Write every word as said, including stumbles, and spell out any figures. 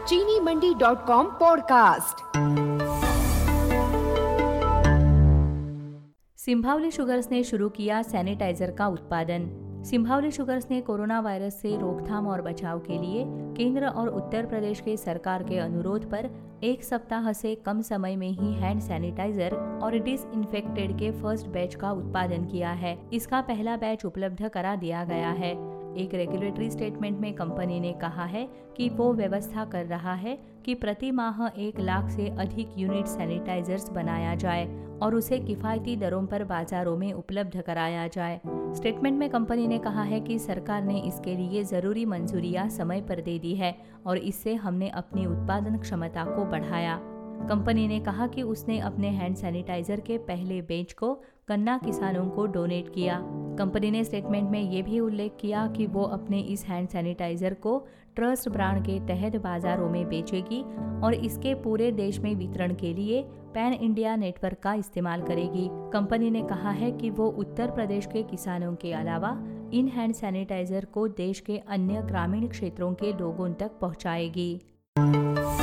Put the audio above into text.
चीनी Mandi dot com podcast. Simbhaoli Sugars ने शुरू किया सैनिटाइजर का उत्पादन। सिंभावली शुगर्स ने कोरोना वायरस से रोकथाम और बचाव के लिए केंद्र और उत्तर प्रदेश के सरकार के अनुरोध पर एक सप्ताह से कम समय में ही हैंड सैनिटाइजर और डिसइंफेक्टेड के फर्स्ट बैच का उत्पादन किया है। इसका पहला बैच उपलब्ध करा दिया गया है। एक रेगुलेटरी स्टेटमेंट में कंपनी ने कहा है कि वो व्यवस्था कर रहा है कि प्रति माह एक लाख से अधिक यूनिट सैनिटाइजर्स बनाया जाए और उसे किफायती दरों पर बाजारों में उपलब्ध कराया जाए। स्टेटमेंट में कंपनी ने कहा है कि सरकार ने इसके लिए जरूरी मंजूरियां समय पर दे दी है और इससे हमने अपनी उत्पादन क्षमता को बढ़ाया। कंपनी ने कहा कि उसने अपने हैंड सैनिटाइजर के पहले बैच को गन्ना किसानों को डोनेट किया। कंपनी ने स्टेटमेंट में ये भी उल्लेख किया कि वो अपने इस हैंड सैनिटाइजर को ट्रस्ट ब्रांड के तहत बाजारों में बेचेगी और इसके पूरे देश में वितरण के लिए पैन इंडिया नेटवर्क का इस्तेमाल करेगी। कंपनी ने कहा है कि वो उत्तर प्रदेश के किसानों के अलावा इन हैंड सैनिटाइजर को देश के अन्य ग्रामीण क्षेत्रों के लोगों तक पहुंचाएगी।